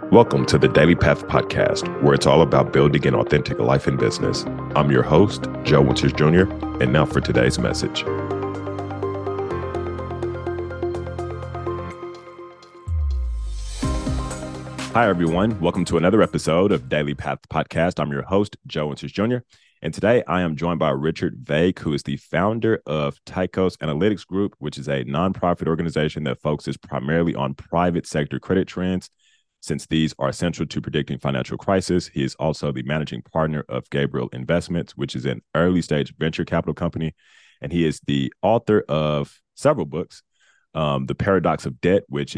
Welcome to the Daily Path Podcast, where it's all about building an authentic life and business. I'm your host, Joe Winters Jr., and now for today's message. Hi, everyone. Welcome to another episode of Daily Path Podcast. I'm your host, Joe Winters Jr., and today I am joined by Richard Vague, who is the founder of Tycos Analytics Group, which is a nonprofit organization that focuses primarily on private sector credit trends. Since these are essential to predicting financial crisis, he is also the managing partner of Gabriel Investments, which is an early stage venture capital company. And he is the author of several books, The Paradox of Debt, which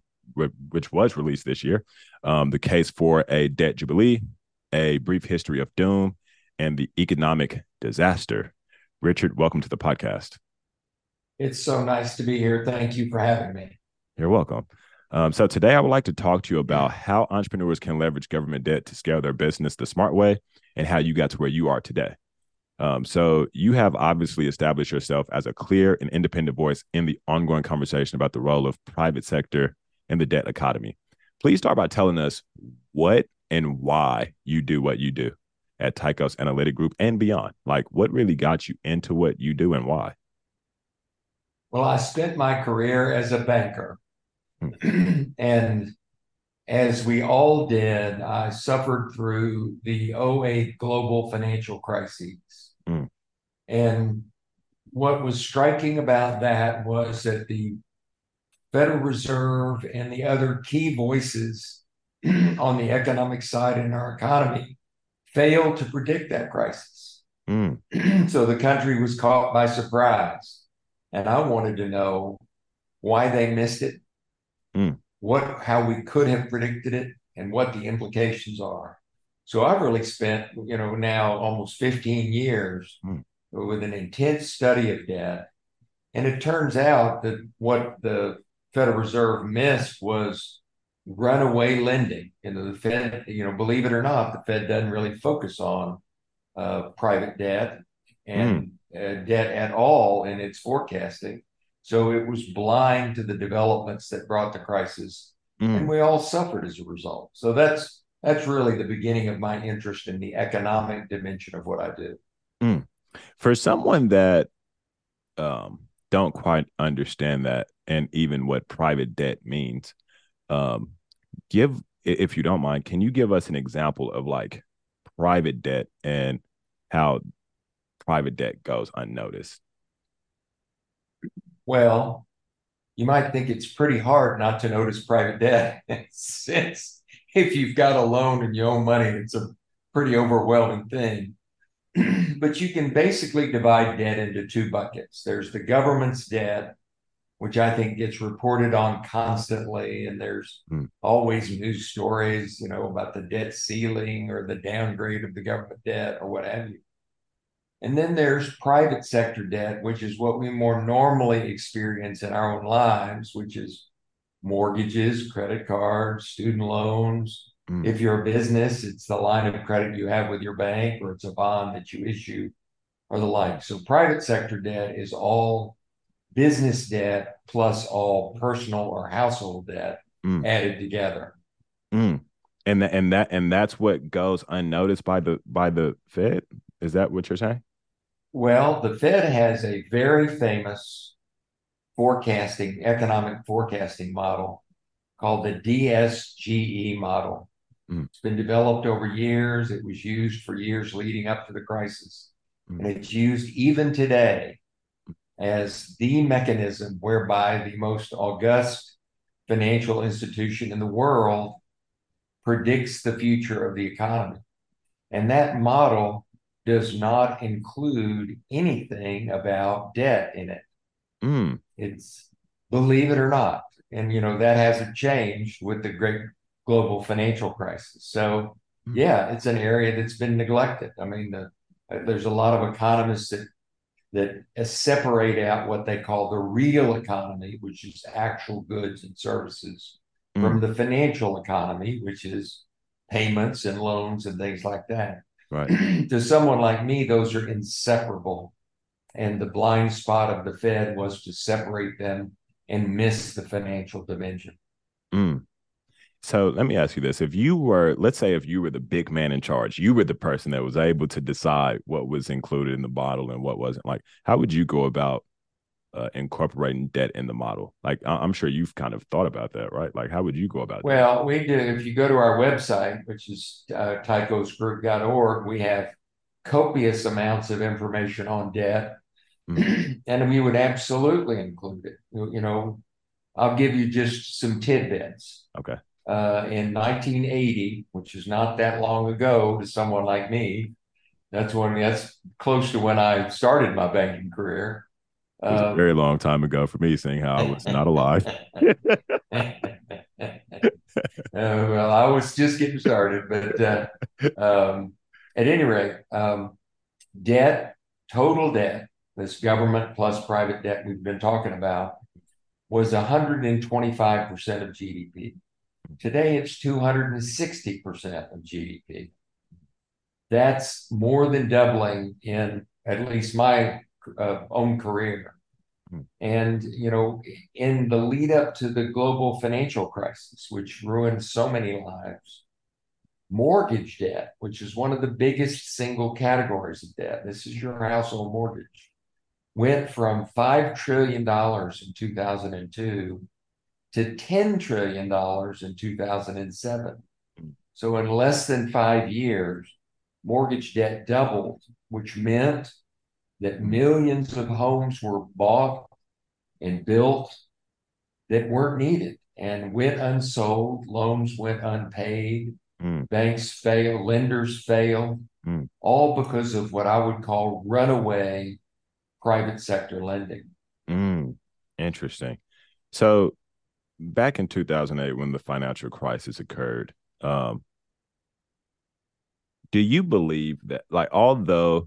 was released this year, The Case for a Debt Jubilee, A Brief History of Doom, and The Economic Disaster. Richard, welcome to the podcast. It's so nice to be here. Thank you for having me. You're welcome. So today I would like to talk to you about how entrepreneurs can leverage government debt to scale their business the smart way and how you got to where you are today. So you have obviously established yourself as a clear and independent voice in the ongoing conversation about the role of private sector in the debt economy. Please start by telling us what and why you do what you do at Tycos Analytic Group and beyond. Like, what really got you into what you do and why? Well, I spent my career as a banker. And as we all did, I suffered through the '08 global financial crisis. Mm. And what was striking about that was that the Federal Reserve and the other key voices on the economic side in our economy failed to predict that crisis. So the country was caught by surprise. And I wanted to know why they missed it, how we could have predicted it, and what the implications are. So I've really spent, now almost 15 years with an intense study of debt. And it turns out that what the Federal Reserve missed was runaway lending. The Fed, believe it or not, the Fed doesn't really focus on private debt and debt at all in its forecasting. So it was blind to the developments that brought the crisis, and we all suffered as a result. So that's really the beginning of my interest in the economic dimension of what I do. For someone that don't quite understand that and even what private debt means, if you don't mind, can you give us an example of like private debt and how private debt goes unnoticed? Well, you might think it's pretty hard not to notice private debt. Since if you've got a loan and you owe money, it's a pretty overwhelming thing. But you can basically divide debt into two buckets. There's the government's debt, which I think gets reported on constantly, and there's always news stories, about the debt ceiling or the downgrade of the government debt or what have you. And then there's private sector debt, which is what we more normally experience in our own lives, which is mortgages, credit cards, student loans. If you're a business, it's the line of credit you have with your bank, or it's a bond that you issue, or the like. So private sector debt is all business debt plus all personal or household debt added together. And that's what goes unnoticed by the Fed. Is that what you're saying? Well, the Fed has a very famous economic forecasting model called the DSGE model. It's been developed over years. It was used for years leading up to the crisis. And it's used even today as the mechanism whereby the most august financial institution in the world predicts the future of the economy. And that model does not include anything about debt in it. It's, believe it or not. And, that hasn't changed with the great global financial crisis. So, yeah, it's an area that's been neglected. I mean, there's a lot of economists that separate out what they call the real economy, which is actual goods and services, from the financial economy, which is payments and loans and things like that. Right. To someone like me, those are inseparable. And the blind spot of the Fed was to separate them and miss the financial dimension. So let me ask you this. If you were, let's say, if you were the big man in charge, you were the person that was able to decide what was included in the model and what wasn't, like, how would you go about incorporating debt in the model? Like, I'm sure you've kind of thought about that, right? Like, how would you go about doing Well, we do. If you go to our website, which is tycosgroup.org, we have copious amounts of information on debt, that? Mm, and we would absolutely include it. I'll give you just some tidbits. okay. In 1980, which is not that long ago to someone like me, that's close to when I started my banking career. It was a very long time ago for me, seeing how I was not alive. Well, I was just getting started, but at any rate, debt, total debt, this government plus private debt we've been talking about, was 125% of GDP. Today, it's 260% of GDP. That's more than doubling in at least my own career. Mm, And, in the lead up to the global financial crisis, which ruined so many lives, mortgage debt, which is one of the biggest single categories of debt, this is your household mortgage, went from $5 trillion in 2002 to $10 trillion in 2007. mm, So in less than 5 years, mortgage debt doubled, which meant that mm, millions of homes were bought and built that weren't needed and went unsold. Loans went unpaid. mm, Banks failed, lenders failed, mm. all because of what I would call runaway private sector lending. Mm. Interesting. So back in 2008, when the financial crisis occurred, um, do you believe that, like, although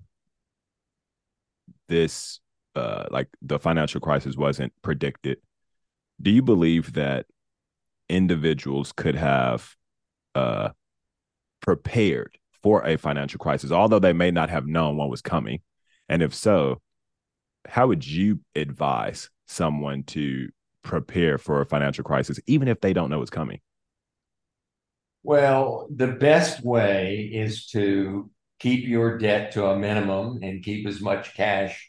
this, like, the financial crisis wasn't predicted, do you believe that individuals could have uh, prepared for a financial crisis, although they may not have known what was coming? And if so, how would you advise someone to prepare for a financial crisis, even if they don't know it's coming? Well, the best way is to keep your debt to a minimum and keep as much cash,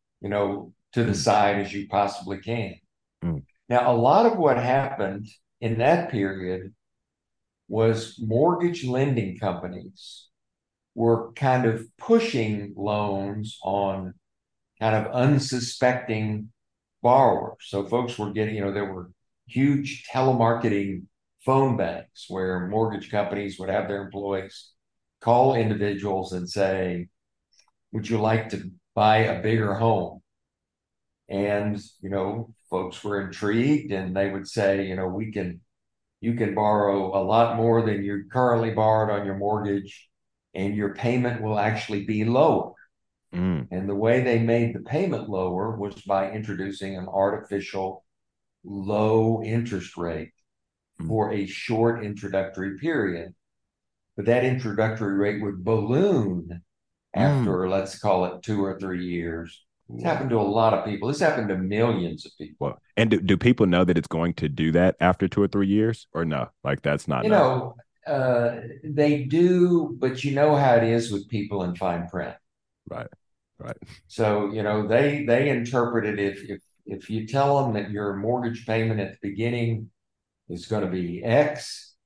to the Mm, side as you possibly can. mm, Now, a lot of what happened in that period was mortgage lending companies were kind of pushing loans on kind of unsuspecting borrowers. So folks were getting, there were huge telemarketing phone banks where mortgage companies would have their employees call individuals and say, would you like to buy a bigger home? And, folks were intrigued and they would say, you can borrow a lot more than you currently borrowed on your mortgage, and your payment will actually be lower. mm, And the way they made the payment lower was by introducing an artificial low interest rate mm, for a short introductory period. But that introductory rate would balloon mm. after, let's call it 2 or 3 years. It's happened to a Wow. lot of people. This happened to millions of people. Well, and do people know that it's going to do that after 2 or 3 years, or no? Like, that's not You known. know, they do, but you know how it is with people in fine print. Right. Right. So, they interpret it, if you tell them that your mortgage payment at the beginning is going to be X,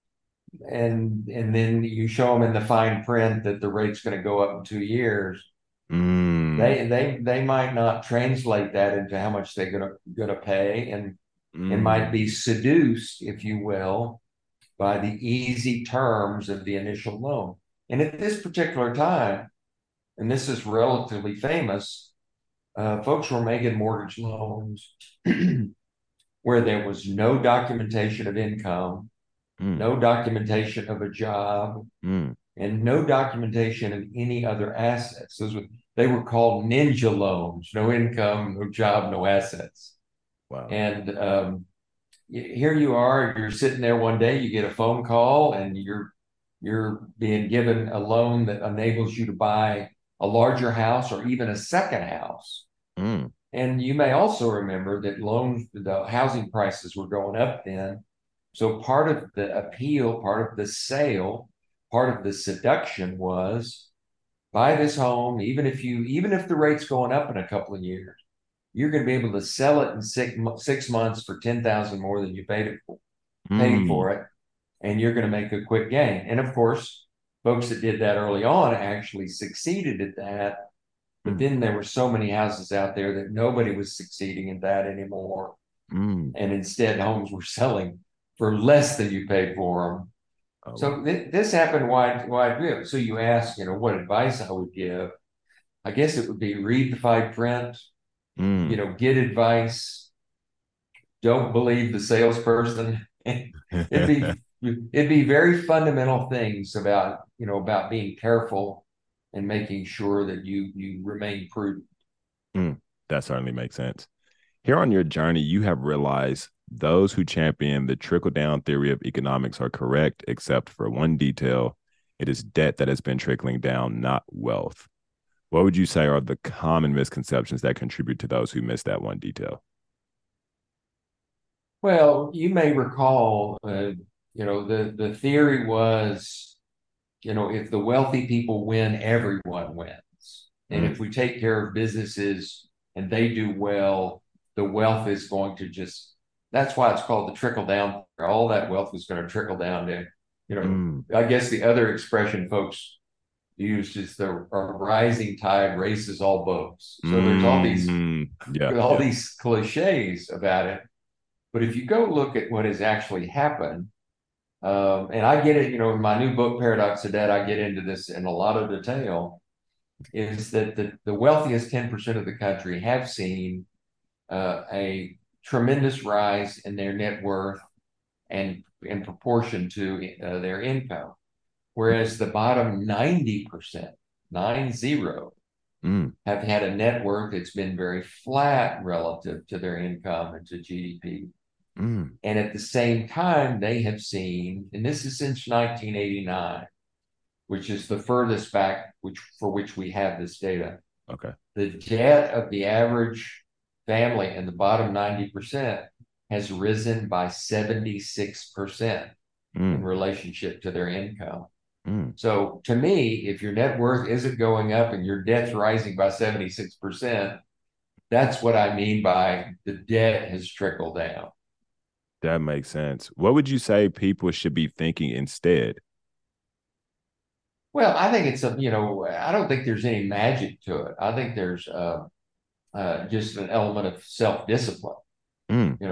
and then you show them in the fine print that the rate's going to go up in 2 years, Mm, they might not translate that into how much they're gonna pay, and might be mm, seduced, if you will, by the easy terms of the initial loan. And at this particular time, and this is relatively famous, folks were making mortgage loans where there was no documentation of income, mm, no documentation of a job, mm. and no documentation of any other assets. They were called ninja loans: no income, no job, no assets. Wow. And here you are, you're sitting there one day, you get a phone call, and you're being given a loan that enables you to buy a larger house or even a second house. Mm, And you may also remember that the housing prices were going up then. So part of the appeal, part of the sale, part of the seduction was buy this home, even if the rate's going up in a couple of years, you're going to be able to sell it in 6 months for 10,000 more than you paid Mm, for it, and you're going to make a quick gain. And of course, folks that did that early on actually succeeded at that. But mm, then there were so many houses out there that nobody was succeeding at that anymore. mm. And instead, homes were selling for less than you paid for them. Oh, wow. So this happened wide. So you ask, what advice I would give. I guess it would be read the fine print, Mm. get advice. Don't believe the salesperson. It'd be very fundamental things about being careful and making sure that you remain prudent. Mm. That certainly makes sense. Here on your journey, you have realized those who champion the trickle down theory of economics are correct, except for one detail. It is debt that has been trickling down, not wealth. What would you say are the common misconceptions that contribute to those who miss that one detail? Well, you may recall, the theory was, if the wealthy people win, everyone wins. And Mm, if we take care of businesses and they do well, the wealth is going to that's why it's called the trickle down. All that wealth is going to trickle down to, mm, I guess the other expression folks used is the rising tide raises all boats. So there's yeah, all yeah. these cliches about it. But if you go look at what has actually happened, and I get it, in my new book, Paradox of Debt, I get into this in a lot of detail, is that the wealthiest 10% of the country have seen a tremendous rise in their net worth and in proportion to their income. Whereas the bottom 90%, 90, Mm, have had a net worth that's been very flat relative to their income and to GDP. mm, And at the same time, they have seen, and this is since 1989, which is the furthest back for which we have this data, okay. the debt of the average family in the bottom 90% has risen by 76% in Mm, relationship to their income. mm. So to me, if your net worth isn't going up and your debt's rising by 76%, that's what I mean by the debt has trickled down. That makes sense. What would you say people should be thinking instead? Well, I think I don't think there's any magic to it. I think there's just an element of self-discipline. Mm,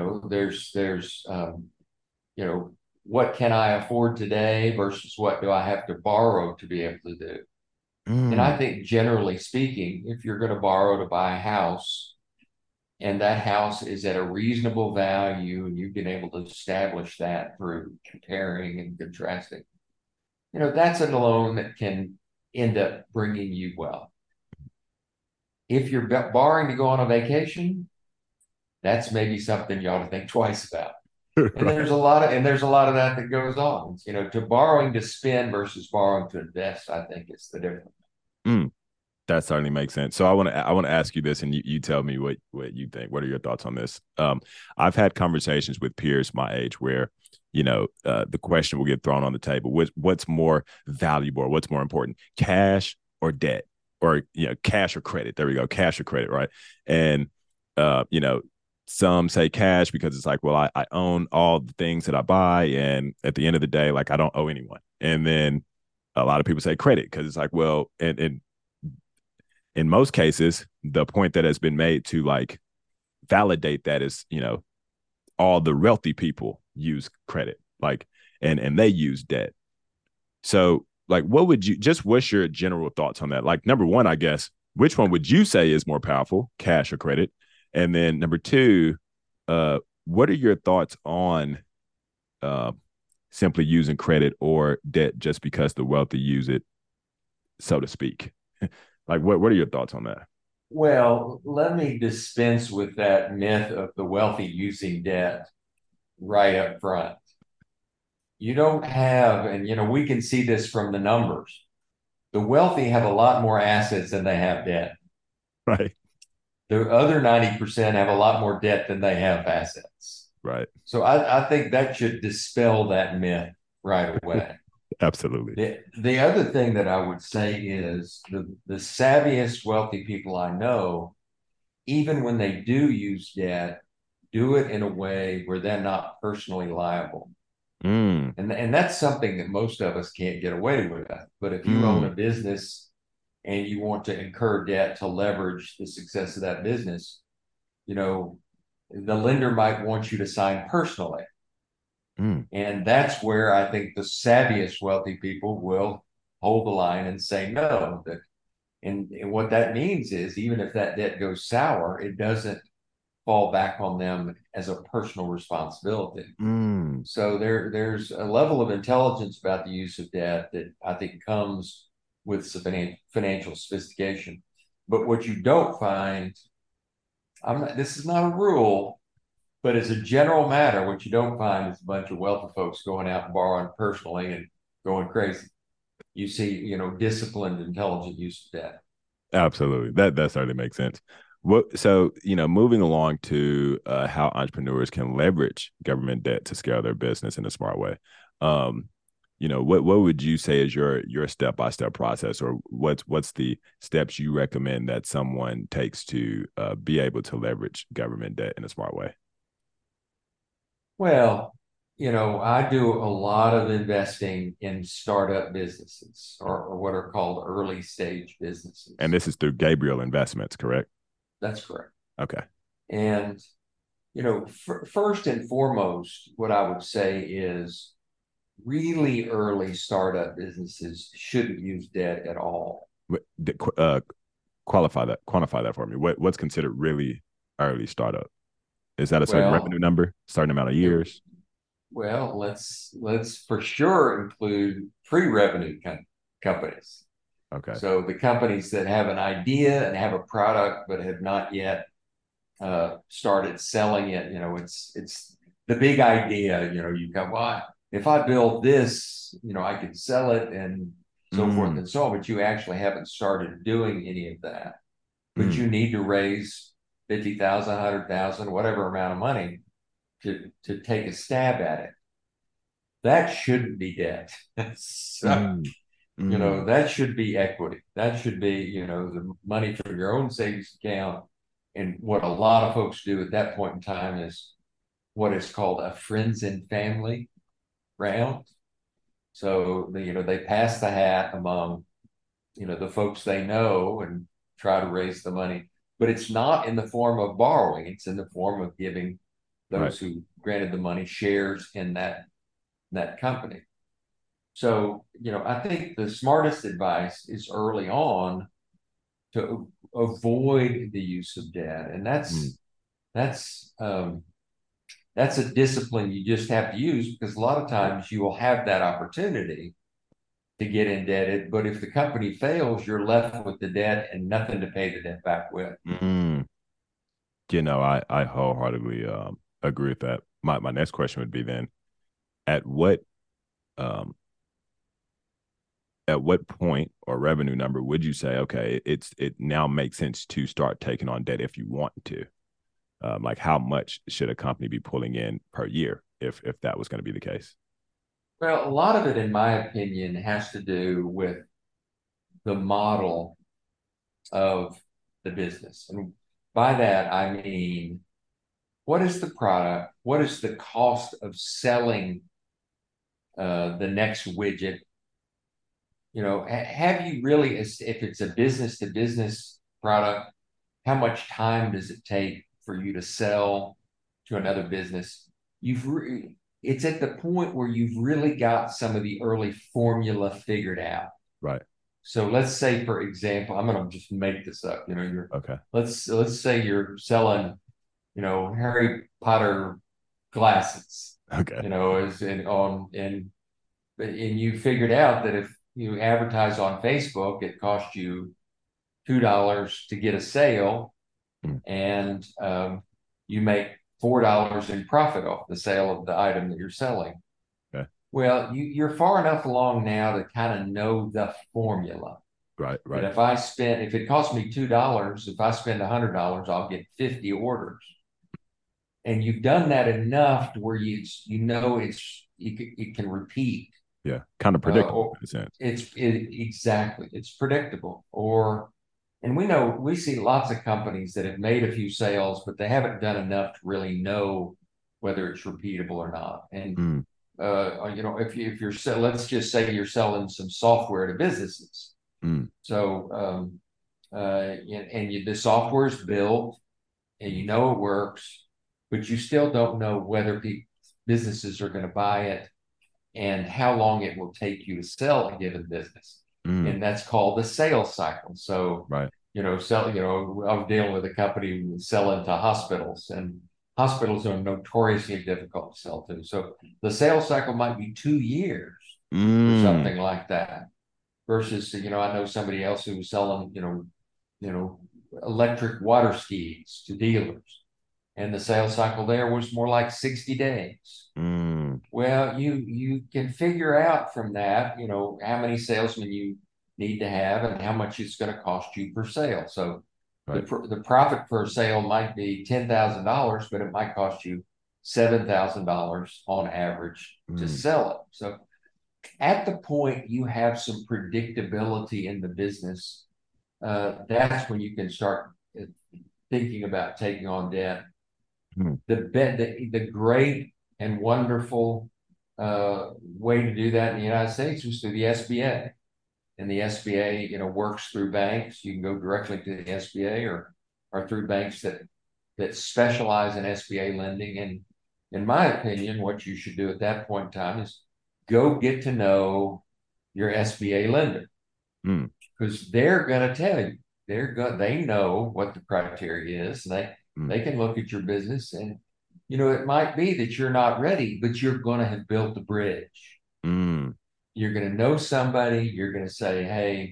You know, what can I afford today versus what do I have to borrow to be able to do? And I mm, think generally speaking, if you're going to borrow to buy a house and that house is at a reasonable value and you've been able to establish that through comparing and contrasting, that's a loan that can end up bringing you wealth. If you're borrowing to go on a vacation, that's maybe something you ought to think twice about. And right. there's a lot of that goes on. To borrowing to spend versus borrowing to invest, I think is the difference. Mm, that certainly makes sense. So I want to ask you this, and you tell me what you think. What are your thoughts on this? I've had conversations with peers my age where the question will get thrown on the table: what's more valuable, or what's more important, cash or debt, or cash or credit? There we go, cash or credit, right? And uh, you know, some say cash because it's like, well, I own all the things that I buy, and at the end of the day, like I don't owe anyone. And then a lot of people say credit because it's like, well, and in most cases, the point that has been made to like validate that is, all the wealthy people use credit, like, and they use debt. So, like, what's your general thoughts on that? Like, number one, I guess, which one would you say is more powerful, cash or credit? And then number two, what are your thoughts on uh, simply using credit or debt just because the wealthy use it, so to speak? Like, what are your thoughts on that? Well, let me dispense with that myth of the wealthy using debt right up front. You don't have, and we can see this from the numbers. The wealthy have a lot more assets than they have debt. Right. The other 90% have a lot more debt than they have assets. Right. So I think that should dispel that myth right away. Absolutely. The other thing that I would say is the savviest wealthy people I know, even when they do use debt, do it in a way where they're not personally liable. Mm, And that's something that most of us can't get away with. But if you own a mm, business and you want to incur debt to leverage the success of that business, you know, the lender might want you to sign personally. mm, And that's where I think the savviest wealthy people will hold the line and say no. And what that means is even if that debt goes sour, it doesn't fall back on them as a personal responsibility. mm. So there's a level of intelligence about the use of debt that I think comes with some financial sophistication. But what you don't find, this is not a rule, but as a general matter, what you don't find is a bunch of wealthy folks going out and borrowing personally and going crazy. You see, disciplined, intelligent use of debt. Absolutely. That certainly makes sense. So, moving along to how entrepreneurs can leverage government debt to scale their business in a smart way. Um, what would you say is your step-by-step process, or what's the steps you recommend that someone takes to be able to leverage government debt in a smart way? Well, I do a lot of investing in startup businesses or what are called early stage And businesses. this is through Gabriel Investments, correct? That's correct. Okay. And, first and foremost, what I would say is really early startup businesses shouldn't use debt at all. Quantify that for me. What's considered really early startup? Is that a certain revenue Well, number, certain amount of it, years? let's for sure include pre-revenue companies. Okay. So the companies that have an idea and have a product but have not yet started selling it, it's the big idea. You go, well, if I build this, I could sell it and so forth Mm, and so on. But you actually haven't started doing any of that. But mm, you need to raise 50,000, 100,000, whatever amount of money to take a stab at it. That shouldn't be debt. So, mm, mm. that should be equity. That should be, the money from your own savings account. And what a lot of folks do at that point in time is what is called a friends and family round. So, they pass the hat among, the folks they know and try to raise the money. But it's not in the form of borrowing. It's in the form of giving Right. those who granted the money shares in that company. So, I think the smartest advice is early on to avoid the use of debt, and Mm, that's um, that's a discipline you just have to use because a lot of yeah. times you will have that opportunity to get indebted, but if the company fails, you're left with the debt and nothing to pay the debt back with. Mm. I wholeheartedly agree with that. My next question would be then, at what um at what point or revenue number would you say, okay, it now makes sense to start taking on debt if you want to? Like how much should a company be pulling in per year if that was going to be the case? Well, a lot of it, in my opinion, has to do with the model of the business. And by that, I mean, what is the product? What is the cost of selling the next widget? Have you really, if it's a business to business product, how much time does it take for you to sell to another business? It's at the point where you've really got some of the early formula figured out. Right. So let's say, for example, I'm going to just make this up. Okay. Let's say you're selling, Harry Potter glasses, Okay. as in on and you figured out that if you advertise on Facebook, it costs you $2 to get a sale, Mm, and you make $4 in profit off the sale of the item that you're selling. okay. Well, you're far enough along now to kind of know the formula. Right. That Right. if it costs me $2, if I spend $100, I'll get 50 orders. and you've done that enough to where you know it can repeat. Yeah. Kind of predictable Or in a sense. exactly, it's predictable. Or and we see lots of companies that have made a few sales, but they haven't done enough to really know whether it's repeatable or not. And Mm, if you're let's just say you're selling some software to businesses. mm, So the software is built and you know it works, but you still don't know whether businesses are going to buy it and how long it will take you to sell a given business. mm, And that's called the sales cycle. So, right. I was dealing with a company who was selling to hospitals, and hospitals are notoriously difficult to sell to. So the sales cycle might be 2 years for Mm, something like that versus, I know somebody else who was selling, you know, electric water skis to dealers. And the sales cycle there was more like 60 days. mm, Well, you can figure out from that, how many salesmen you need to have and how much it's going to cost you per sale. So right. the profit per sale might be $10,000, but it might cost you $7,000 on average to Mm, sell it. So at the point you have some predictability in the business, that's when you can start thinking about taking on debt. mm, The great and wonderful way to do that in the United States was through the SBA. And the SBA, works through banks. You can go directly to the SBA or through banks that specialize in SBA lending. And in my opinion, what you should do at that point in time is go get to know your SBA lender mm, because they're going to tell you. They know what the criteria is. And mm, they can look at your business and it might be that you're not ready, but you're going to have built the bridge. mm, You're going to know somebody. You're going to say, hey,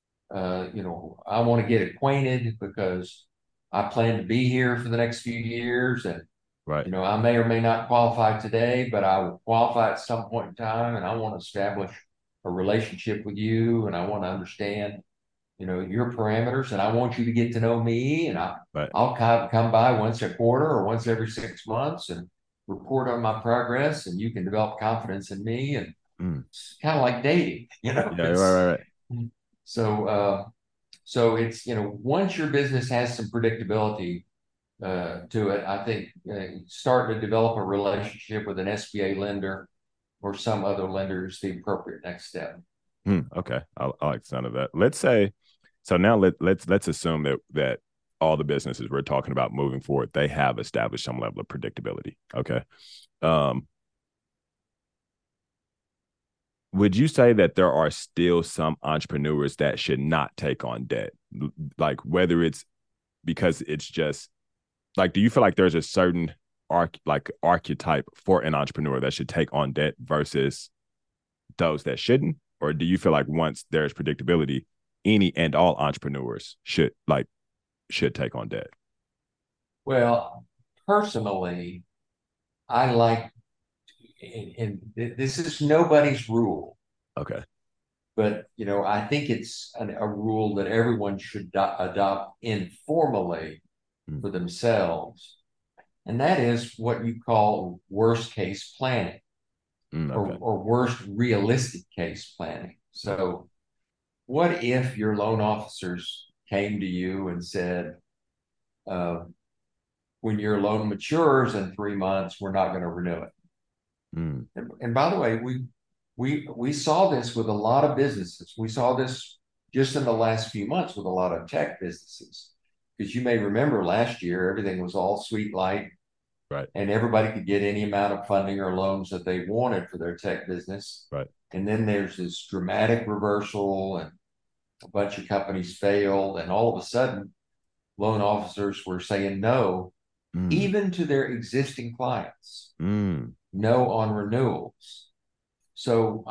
I want to get acquainted because I plan to be here for the next few years. And, right. I may or may not qualify today, but I will qualify at some point in time. And I want to establish a relationship with you. And I want to understand, your parameters. And I want you to get to know me. And Right. I'll come by once a quarter or once every 6 months and report on my progress. And you can develop confidence in me. And Mm, it's kind of like dating, yeah. Right. it's Right. Right. so so it's once your business has some predictability to it, I think starting to develop a relationship with an SBA lender or some other lender is the appropriate next step. Okay. I like the sound of that. Let's say so now let's assume that all the businesses we're talking about moving forward, they have established some level of predictability. Okay. Um, would you say that there are still some entrepreneurs that should not take on debt? Like whether it's because it's just like, do you feel like there's a certain archetype for an entrepreneur that should take on debt versus those that shouldn't? Or do you feel like once there's predictability, any and all entrepreneurs should take on debt? Well, personally, I like, and this is nobody's rule, Okay. but I think it's a rule that everyone should adopt informally Mm, for themselves, and that is what you call worst case planning okay. or worst realistic case planning. Mm, So, what if your loan officers came to you and said, uh, when your loan matures in 3 months, we're not going to renew it? mm, And by the way, we saw this with a lot of businesses. We saw this just in the last few months with a lot of tech businesses. Because you may remember last year, everything was all sweet light right. and everybody could get any amount of funding or loans that they wanted for their tech business. Right. And then there's this dramatic reversal, and a bunch of companies failed, and all of a sudden, loan officers were saying no, Mm, even to their existing clients, mm, no on renewals. So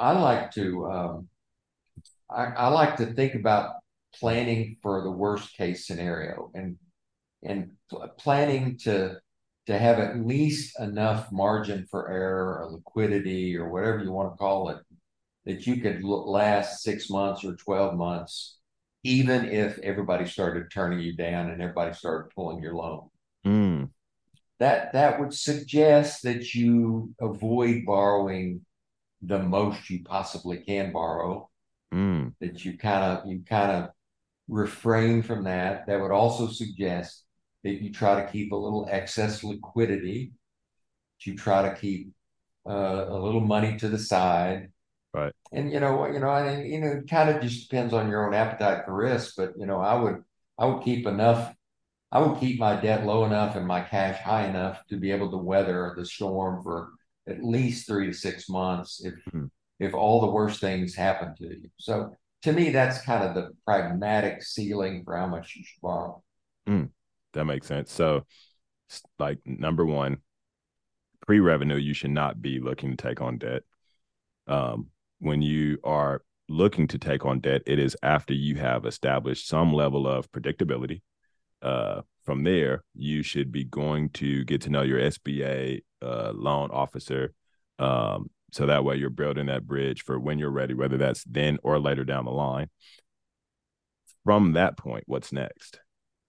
I like to think about planning for the worst case scenario and planning to have at least enough margin for error or liquidity or whatever you want to call it that you could last 6 months or 12 months, even if everybody started turning you down and everybody started pulling your loan. mm. that would suggest that you avoid borrowing the most you possibly can borrow, Mm, that you kind of refrain from that. That would also suggest that you try to keep a little excess liquidity, that you try to keep a little money to the side. right. And it kind of just depends on your own appetite for risk. But I would keep enough. I would keep my debt low enough and my cash high enough to be able to weather the storm for at least 3 to 6 months Mm, if all the worst things happen to you. So to me, that's kind of the pragmatic ceiling for how much you should borrow. mm. That makes sense. So, like number one, pre-revenue, you should not be looking to take on debt. When you are looking to take on debt, it is after you have established some level of predictability. From there, you should be going to get to know your SBA loan officer. So that way you're building that bridge for when you're ready, whether that's then or later down the line. From that point, what's next?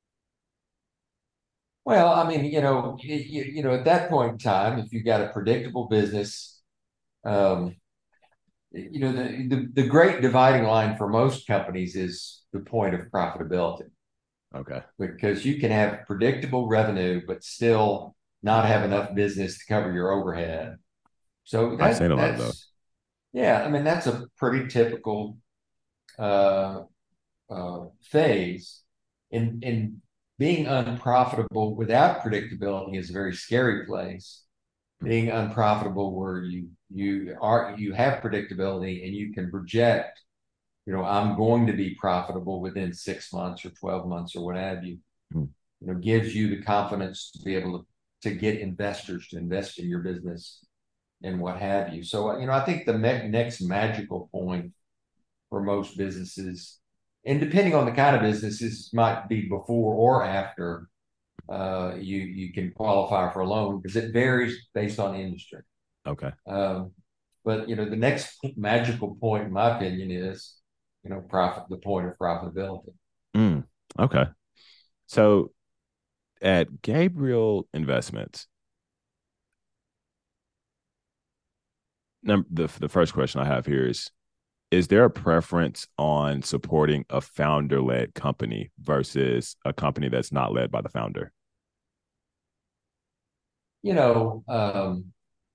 Well, I mean, at that point in time, if you've got a predictable business, um, the great dividing line for most companies is the point of profitability, Okay. because you can have predictable revenue but still not have enough business to cover your overhead. So I've seen a lot of those. yeah, I mean, that's a pretty typical uh, phase. In being unprofitable without predictability is a very scary place. Being unprofitable where you have predictability and you can project, I'm going to be profitable within 6 months or 12 months or what have you, Mm, gives you the confidence to be able to get investors to invest in your business and what have you. So, I think the next magical point for most businesses, and depending on the kind of businesses, might be before or after you can qualify for a loan, because it varies based on industry. okay. Um, but the next magical point, in my opinion, is the point of profitability. Mm, okay. So at Gabriel Investments, the first question I have here is there a preference on supporting a founder led company versus a company that's not led by the founder? You know, um,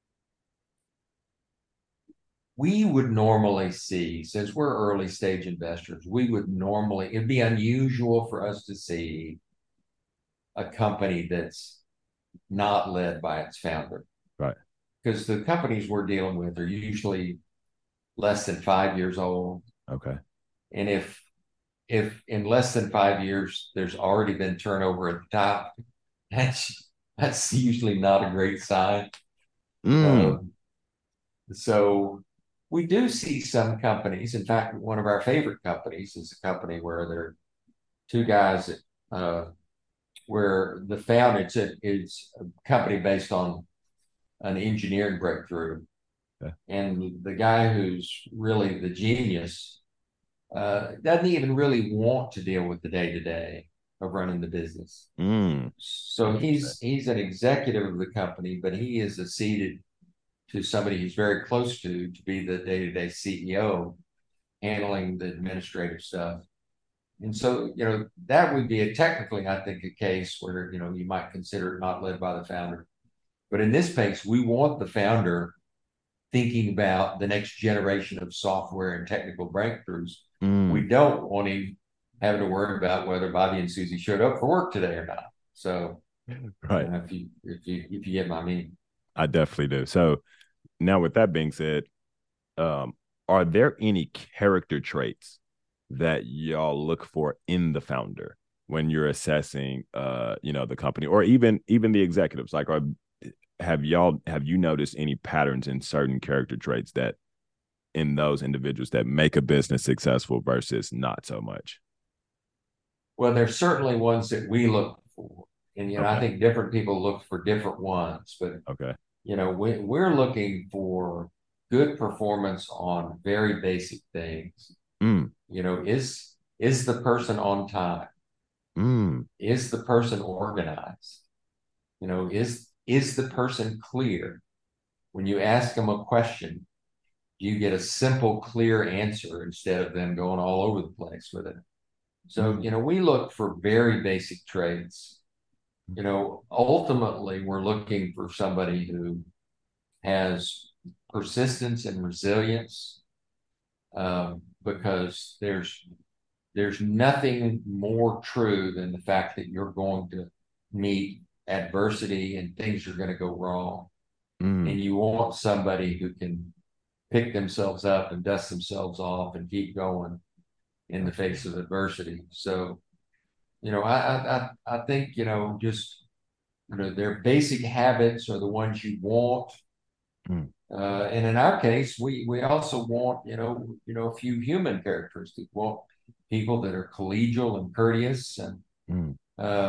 we would normally see, since we're early stage investors, it'd be unusual for us to see a company that's not led by its founder, Right. because the companies we're dealing with are usually less than 5 years old. Okay. And if in less than 5 years there's already been turnover at the top, that's usually not a great sign. Mm, Um, so we do see some companies. In fact, one of our favorite companies is a company where there are two guys that, where the founder, it's a company based on an engineering breakthrough. yeah. And the guy who's really the genius doesn't even really want to deal with the day to day of running the business. Mm, So interesting. he's an executive of the company, but he is acceded to somebody he's very close to be the day to day CEO, handling the administrative stuff. And so, that would be technically, I think, a case where, you might consider it not led by the founder. But in this case, we want the founder thinking about the next generation of software and technical breakthroughs. We Mm, don't want him having to worry about whether Bobby and Susie showed up for work today or not. So, right. if you get my meaning. I definitely do. So now with that being said, um, are there any character traits that y'all look for in the founder when you're assessing the company or even the executives? Like have you noticed any patterns in certain character traits that in those individuals that make a business successful versus not so much? Well, there's certainly ones that we look for. And, I Okay. think different people look for different ones. But, Okay. we're looking for good performance on very basic things. Mm, Is the person on time? mm, Is the person organized? Is the person clear? When you ask them a question, you get a simple, clear answer instead of them going all over the place with it. So, we look for very basic traits. Ultimately, we're looking for somebody who has persistence and resilience, because there's nothing more true than the fact that you're going to meet adversity and things are going to go wrong. And you want somebody who can pick themselves up and dust themselves off and keep going in the face of adversity. So, I think, just, their basic habits are the ones you want. And in our case, we also want, a few human characteristics. We want people that are collegial and courteous and,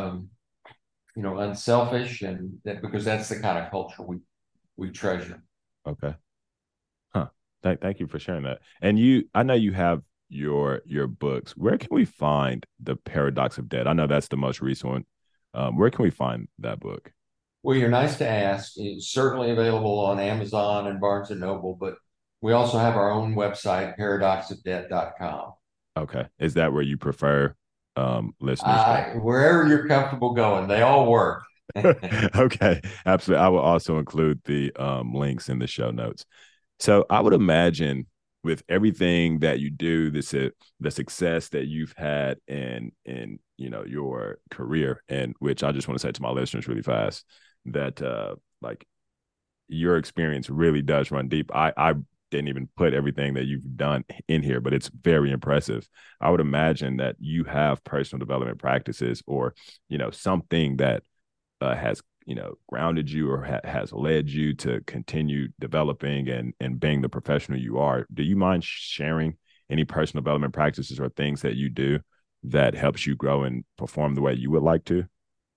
unselfish, and that, because that's the kind of culture we treasure. Okay. Huh. Thank you for sharing that. And I know you have your books. Where can we find The Paradox of Debt? I know that's the most recent one. Where can we find that book? Well, you're nice to ask. It's certainly available on Amazon and Barnes and Noble, but we also have our own website, paradoxofdebt.com. Okay. Is that where you prefer listeners go? Wherever you're comfortable going, they all work. Okay, absolutely. I will also include the links in the show notes. So I would imagine with everything that you do, the success that you've had in your career, and which I just want to say to my listeners really fast, that like your experience really does run deep. I didn't even put everything that you've done in here, but it's very impressive. I would imagine that you have personal development practices or, something that has, grounded you or has led you to continue developing and being the professional you are. Do you mind sharing any personal development practices or things that you do that helps you grow and perform the way you would like to?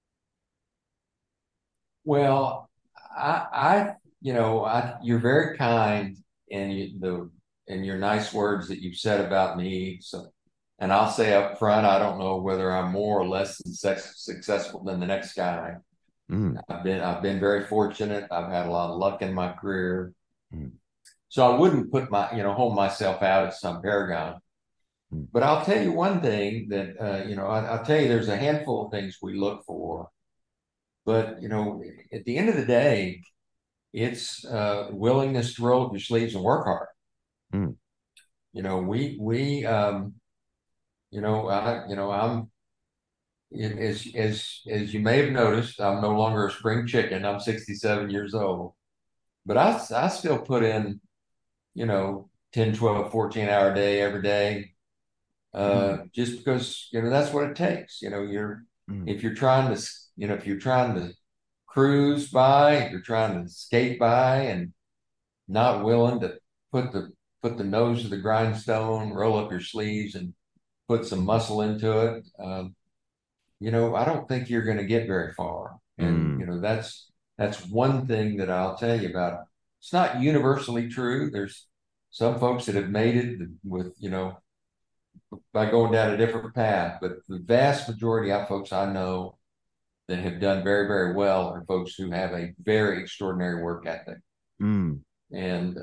Well, you're very kind in your nice words that you've said about me. So, and I'll say up front, I don't know whether I'm more or less successful than the next guy. I've been very fortunate. I've had a lot of luck in my career. So I wouldn't hold myself out as some paragon. But I'll tell you one thing that, I'll tell you there's a handful of things we look for. But, at the end of the day, it's willingness to roll up your sleeves and work hard. I'm, as you may have noticed, I'm no longer a spring chicken. I'm 67 years old, but I still put in, 10, 12, 14-hour day every day, just because, that's what it takes. If you're trying to, if you're trying to cruise by, if you're trying to skate by and not willing to put the nose to the grindstone, roll up your sleeves and put some muscle into it, I don't think you're going to get very far. And, that's one thing that I'll tell you about. It's not universally true. There's some folks that have made it with, by going down a different path, but the vast majority of folks I know that have done very, very well are folks who have a very extraordinary work ethic. And,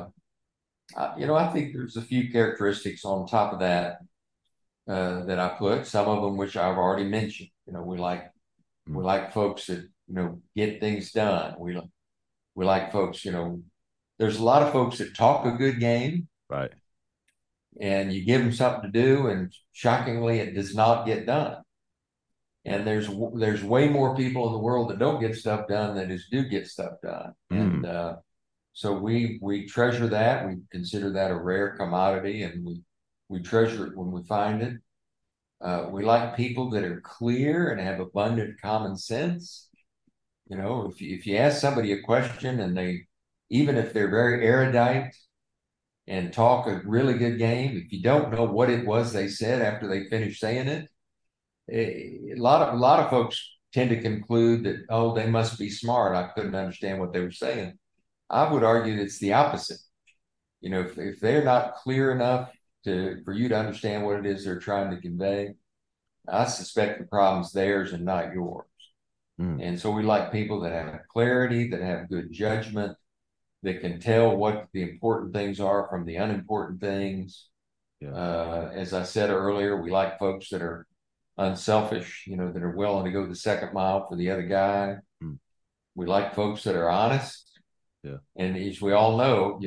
I think there's a few characteristics on top of that that I put, some of them which I've already mentioned. We like folks that, get things done. We like folks, there's a lot of folks that talk a good game. Right. And you give them something to do, and shockingly, it does not get done. And there's way more people in the world that don't get stuff done than do get stuff done. And so we treasure that. We consider that a rare commodity, and we treasure it when we find it. We like people that are clear and have abundant common sense. If you ask somebody a question and even if they're very erudite and talk a really good game, if you don't know what it was they said after they finished saying it, a lot of folks tend to conclude that, oh, they must be smart. I couldn't understand what they were saying. I would argue that it's the opposite. If they're not clear enough for you to understand what it is they're trying to convey, I suspect the problem's theirs and not yours. Mm, And so we like people that have clarity, that have good judgment, that can tell what the important things are from the unimportant things. yeah. As I said earlier, we like folks that are unselfish, that are willing to go the second mile for the other guy. Mm, We like folks that are honest. yeah. And as we all know,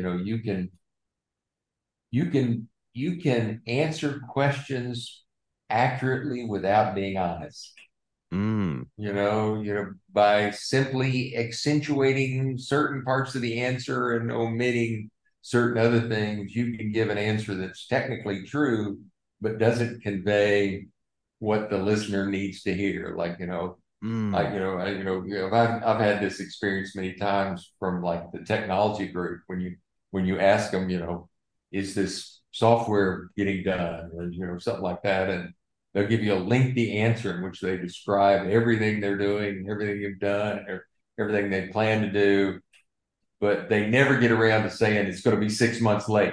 you can answer questions accurately without being honest. Mm, By simply accentuating certain parts of the answer and omitting certain other things, you can give an answer that's technically true, but doesn't convey what the listener needs to hear. Like, mm, I've had this experience many times from like the technology group when you ask them, is this software getting done or something like that, and they'll give you a lengthy answer in which they describe everything they're doing, everything you've done, or everything they plan to do, but they never get around to saying it's going to be 6 months late.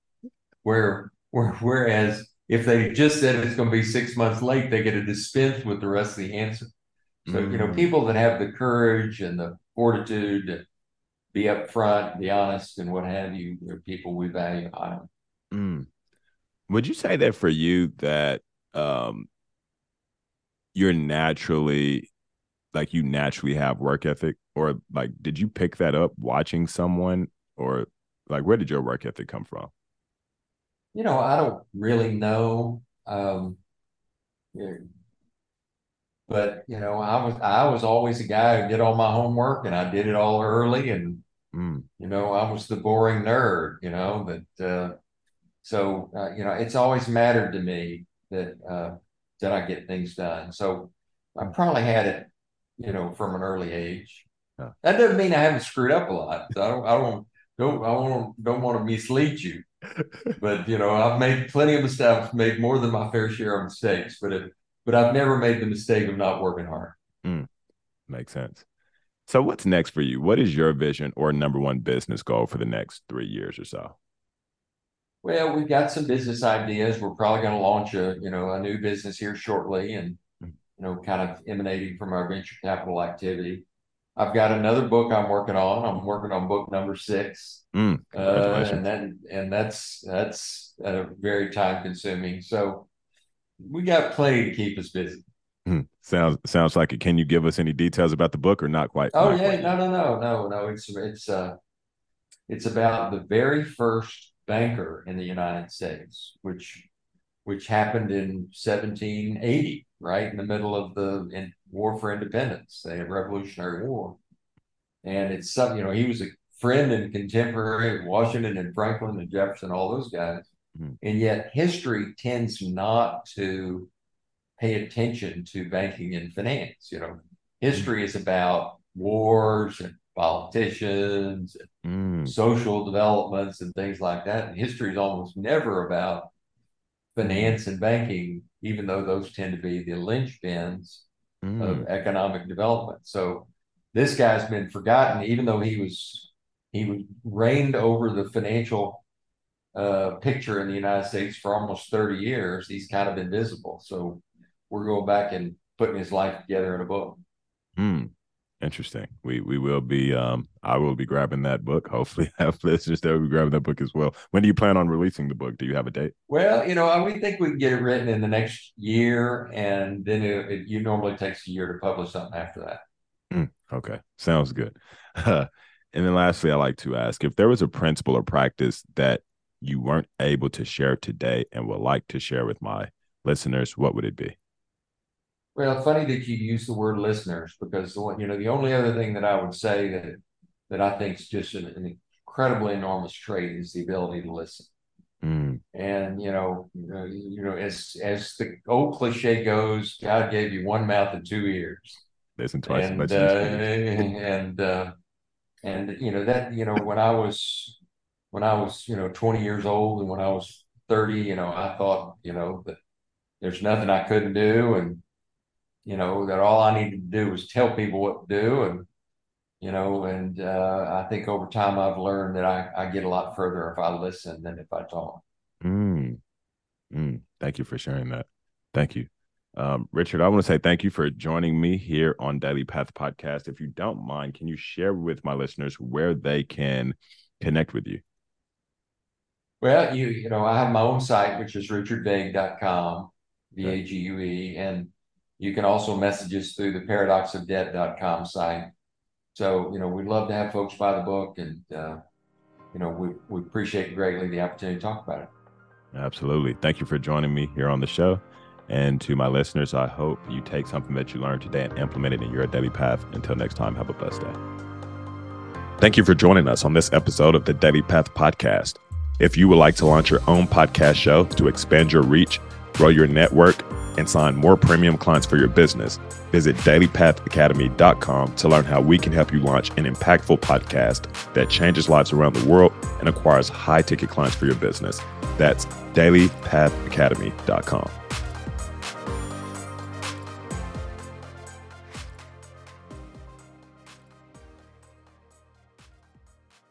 Whereas if they just said it's going to be 6 months late, they get to dispense with the rest of the answer. So, mm, people that have the courage and the fortitude to be upfront, be honest, and what have you, are people we value highly. mm. Would you say that for you that um you're naturally like you naturally have work ethic, or like did you pick that up watching someone, or like where did your work ethic come from? I don't really know. Yeah, but I was always a guy who did all my homework and I did it all early, and Mm, I was the boring nerd, it's always mattered to me that I get things done. So I mm, probably had it, from an early age. yeah. That doesn't mean I haven't screwed up a lot. So I don't want to mislead you, but I've made plenty of mistakes. I've made more than my fair share of mistakes, but I've never made the mistake of not working hard. Mm, makes sense. So what's next for you? What is your vision or number one business goal for the next 3 years or so? Well, we've got some business ideas. We're probably going to launch a new business here shortly, and Mm, kind of emanating from our venture capital activity. I've got another book I'm working on. I'm working on book number 6, and congratulations. that's very time consuming. So we got plenty to keep us busy. Sounds like it. Can you give us any details about the book, or not quite? Oh Not quite yeah, yet. no, no, no, no, no. It's about the very first banker in the United States, which happened in 1780, right in the middle of the War for Independence, the Revolutionary War. And it's something, he was a friend and contemporary of Washington and Franklin and Jefferson, all those guys. Mm, And yet history tends not to pay attention to banking and finance. mm, History is about wars and politicians and mm, social developments and things like that. And history is almost never about mm, finance and banking, even though those tend to be the linchpins of mm, economic development. So this guy's been forgotten, even though he was reigned over the financial picture in the United States for almost 30 years. He's kind of invisible. So we're going back and putting his life together in a book. mm. Interesting. We will be I will be grabbing that book. Hopefully have listeners that will be grabbing that book as well. When do you plan on releasing the book? Do you have a date? Well, we think we can get it written in the next year, and then it normally takes a year to publish something after that. Okay. Sounds good. and then lastly, I like to ask if there was a principle or practice that you weren't able to share today and would like to share with my listeners, what would it be? Well, funny that you use the word listeners, because the only other thing that I would say that I think is just an incredibly enormous trait is the ability to listen. Mm, And as the old cliche goes, God gave you one mouth and two ears. listen twice as And much as you speak. that when I was 20 years old, and when I was 30, I thought that there's nothing I couldn't do, and that all I needed to do was tell people what to do, and I think over time I've learned that I get a lot further if I listen than if I talk. Mm, thank you for sharing that. Thank you. Richard, I want to say thank you for joining me here on Daily Path Podcast. If you don't mind, can you share with my listeners where they can connect with you? Well, I have my own site, which is richardvague.com, VAGUE, and you can also message us through the paradoxofdebt.com site. So, we'd love to have folks buy the book, and, we appreciate greatly the opportunity to talk about it. Absolutely. Thank you for joining me here on the show. And to my listeners, I hope you take something that you learned today and implement it in your daily path. Until next time, have a blessed day. Thank you for joining us on this episode of the Daily Path Podcast. If you would like to launch your own podcast show to expand your reach, grow your network, and sign more premium clients for your business, visit dailypathacademy.com to learn how we can help you launch an impactful podcast that changes lives around the world and acquires high-ticket clients for your business. That's dailypathacademy.com.